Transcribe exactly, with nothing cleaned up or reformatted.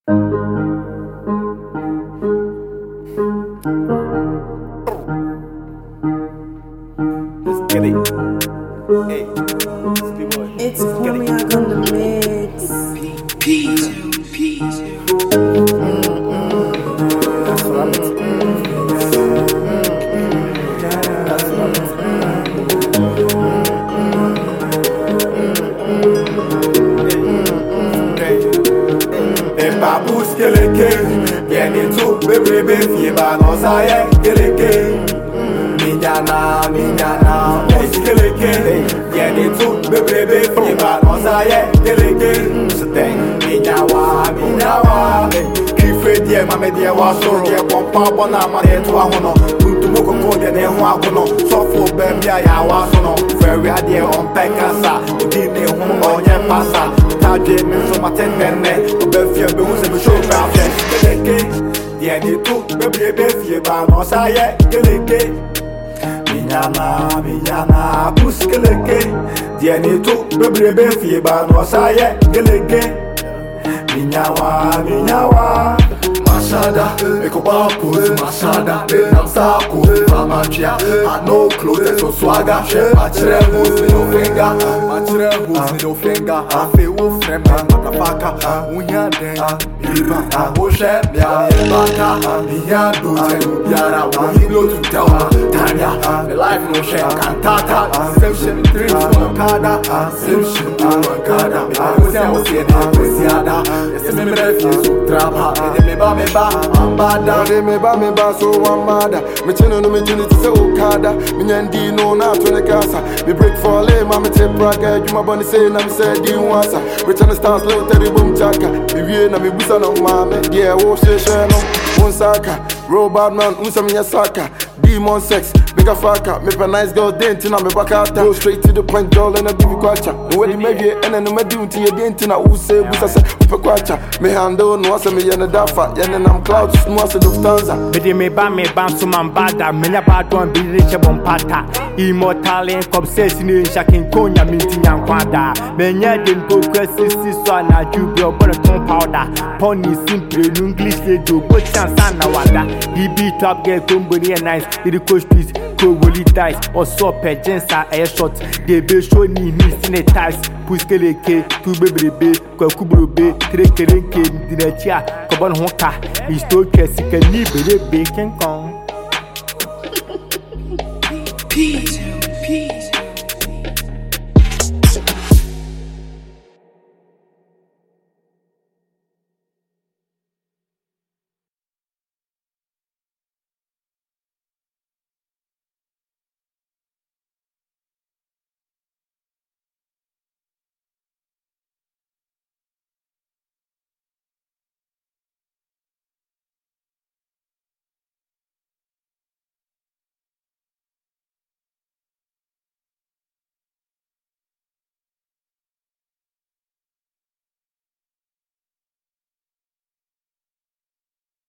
Let's get it. Hey, It's Cognac on the mix. peas, peas. That's what I'm saying. That's what I'm saying. Hey, babous keleke, bien et tout, bébé bébé, balance aïe, keleke. Mignana, mignana, keleke, bien et tout, bébé bébé, balance aïe, keleke. C'était minyawa, minyawa. Kife die mame die wa soro die pompa bona ma de to ahono tuntumo koko de ne ho akono sofo bembia ya wa sono very ade on pekasa odi ne ho onye pasa tadwe me so maten nene obefie be hu se be show ba fe keleke die ni tu bebe be fie ba no saye keleke minyana minyana buskeleke die ni tu bebe be fie ba no saye keleke minyawa minyawa Mashada, eko bapos, mashada, nam sako, famachia, I no clothes, so swagger, machire boots, no finger, machire boots, no finger, I feel wolf, friend, motherfucker, unya den, iba, oshe, mia, baka, mia, do, yara, we go to tell Tanya, the life no share, cantata, same shit, three, one kada, same shit, one kada, I was never seeing it, with Yada, yes, me refuse to trap, and me ba me ba, I'm bad, they me ba me ba so one mother. Me chino no me chino to say Okada. Me nyandi no na to the casa. Me break for lay, mama take praga. You my bunny say na me say di wansa. We tryna start slow, teddy boom chaka. Me wie na me busa no mama. Yeah, wo she she no. One saka, robot man, unsa me saka. Demon sex, bigger fucker. Me a nice girl, dent in me back out. Go straight to the point, girl, and I give you quacha. No way me be, and then me do to your dent in a who say, busa say, upe quacha. Me handle no asa me yana dafa, yana nam clouds, no asa Lufthansa. Bidi me ba me ban so man bada, me nya bad one be rich bon pata. Immortal in obsession in shaking konya minti nyankwada. Me nya den progressive so na jubio but ton powder. Pony simple English they do but chance na wada. He beat top get company nice. The coach piece, go woolly dice, or so per gensa air shot. They be show ni ni sine ties, puskeleke, two baby be, Kokubro be, Trekerenke, Dinachia, Cobon Honka, Misto Kessica, Nibbe, Bacon.